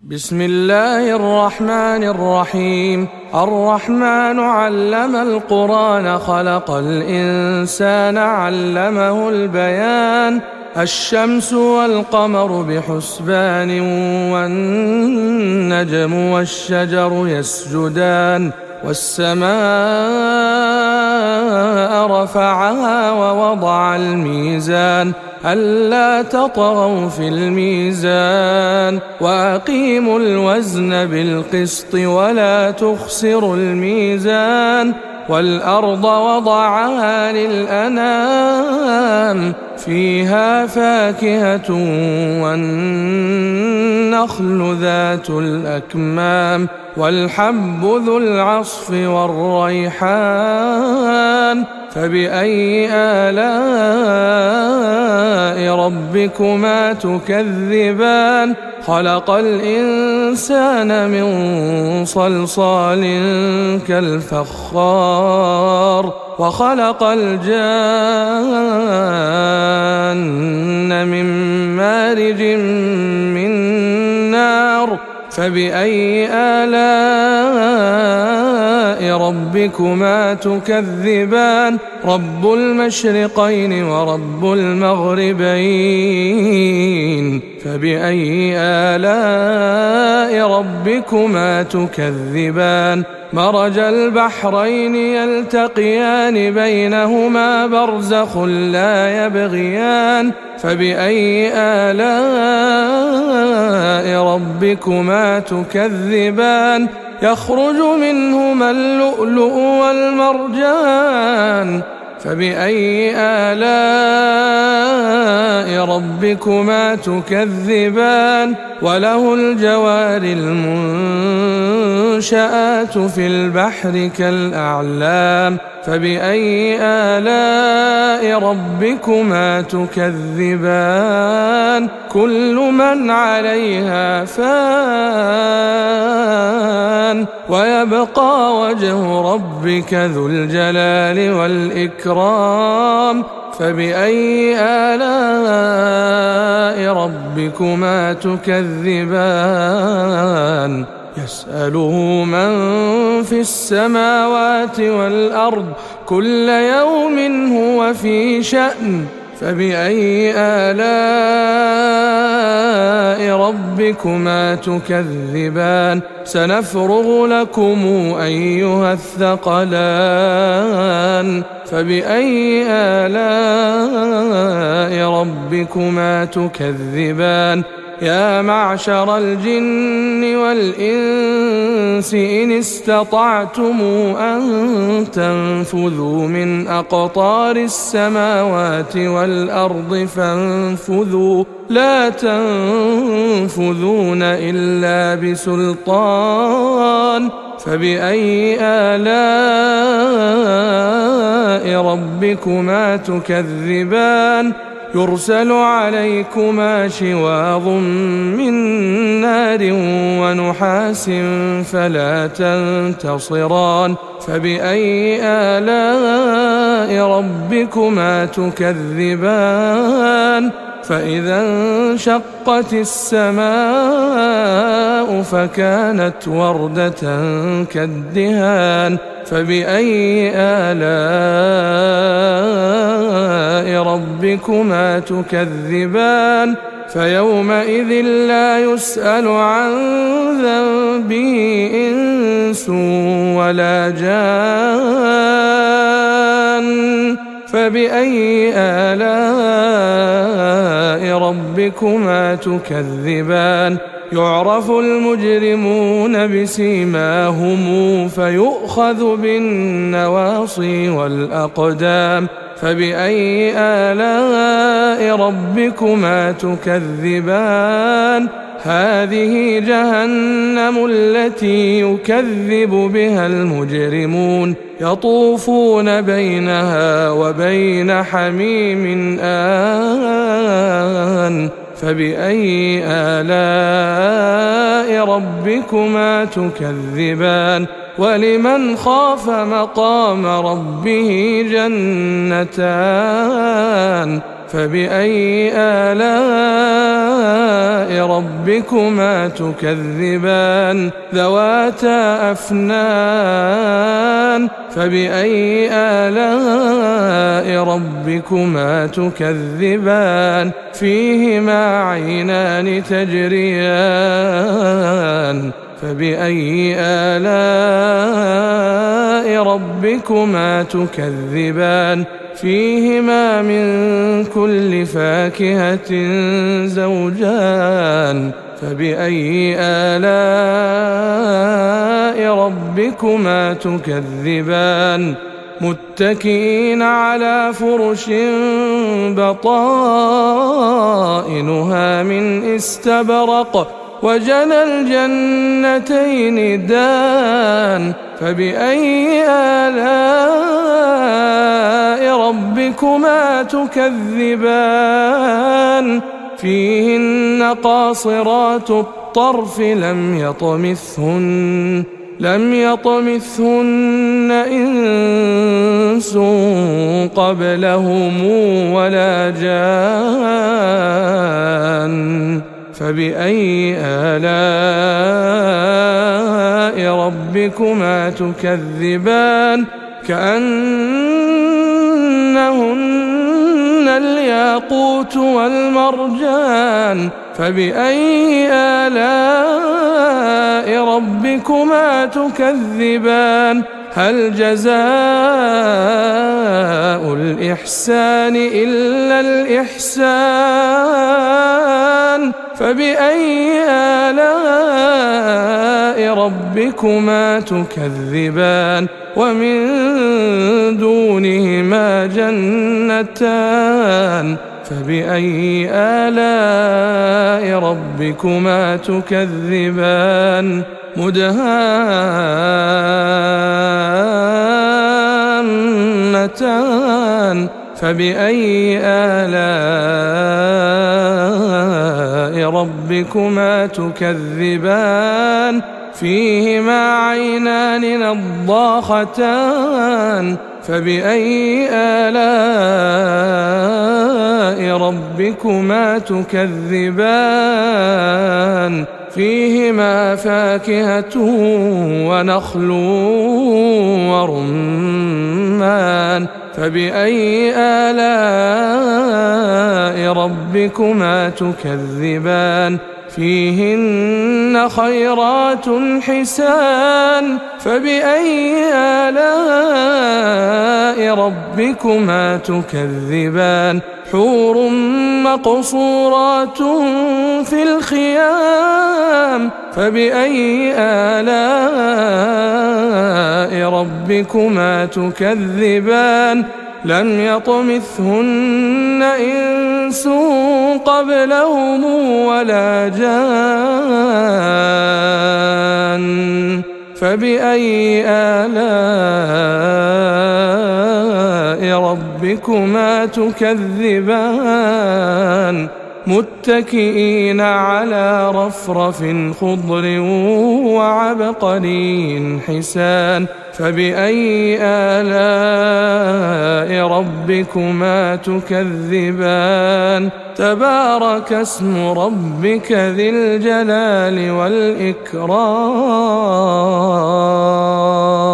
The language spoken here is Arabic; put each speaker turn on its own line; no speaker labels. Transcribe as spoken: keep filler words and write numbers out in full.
بسم الله الرحمن الرحيم. الرحمن علم القرآن خلق الإنسان علمه البيان. الشمس والقمر بحسبان والنجم والشجر يسجدان والسماء رفعها ووضع الميزان ألا تطغوا في الميزان وأقيموا الوزن بالقسط ولا تخسروا الميزان والأرض وضعها للأنام فيها فاكهة والنخل ذات الأكمام والحب ذو العصف والريحان فبأي آلاء ربكما تكذبان خلق الإنسان من صلصال كالفخار وخلق الجان من مارج من نار فبأي آلاء ربكما تكذبان رب المشرقين ورب المغربين فبأي آلاء ربكما تكذبان مرج البحرين يلتقيان بينهما برزخ لا يبغيان فبأي آلاء ربكما تكذبان يخرج منهما اللؤلؤ والمرجان فبأي آلاء ربكما تكذبان وله الجوار المنشآت في البحر كالأعلام فبأي آلاء ربكما تكذبان كل من عليها فان ويبقى وجه ربك ذو الجلال والإكرام فبأي آلاء ربكما تكذبان يسأله من في السماوات والأرض كل يوم هو في شأن فبأي آلاء ربكما تكذبان سنفرغ لكم أيها الثقلان فبأي آلاء ربكما تكذبان يا معشر الجن والإنس إن استطعتم أن تنفذوا من أقطار السماوات والأرض فانفذوا لا تنفذون إلا بسلطان فبأي آلاء ربكما تكذبان يرسل عليكما شواظ من نار ونحاس فلا تنتصران فبأي آلاء ربكما تكذبان فإذا انشقت السماء فكانت وردة كالدهان فبأي آلاء ربكما تكذبان فيومئذ لا يسأل عن ذنبه إنس ولا جان فبأي آلاء ربكما تكذبان يعرف المجرمون بسيماهم فيؤخذ بالنواصي والأقدام فبأي آلاء ربكما تكذبان هذه جهنم التي يكذب بها المجرمون يطوفون بينها وبين حميم آن فبأي آلاء ربكما تكذبان ولمن خاف مقام ربه جنتان فبأي آلاء ربكما تكذبان ذواتا أفنان فبأي آلاء ربكما تكذبان فيهما عينان تجريان فبأي آلاء ربكما تكذبان فيهما من كل فاكهة زوجان فبأي آلاء ربكما تكذبان متكئين على فرش بطائنها من استبرق وجنى الجنتين دان فبأي آلاء ربكما تكذبان فيهن قاصرات الطرف لم يطمثهن لم يطمثهن إنس قبلهم ولا جان فبأي آلاء ربكما تكذبان كأنهن الياقوت والمرجان فبأي آلاء ربكما تكذبان هل جزاء الإحسان إلا الإحسان فبأي آلاء ربكما تكذبان ومن دونهما جنتان فبأي آلاء ربكما تكذبان مدهامتان فبأي آلاء ربكما تكذبان فيهما عينان نضاختان فبأي آلاء ربكما تكذبان فيهما فاكهة ونخل ورمان فبأي آلاء ربكما تكذبان فيهن خيرات حسان فبأي آلاء ربكما تكذبان حور مقصورات في الخيام فبأي آلاء ربكما تكذبان لم يطمثهن إنس قبلهم ولا جان فبأي آلاء ربكما تكذبان متكئين على رفرف خضر وعبقري حسان فبأي آلاء ربكما تكذبان تبارك اسم ربك ذي الجلال والإكرام.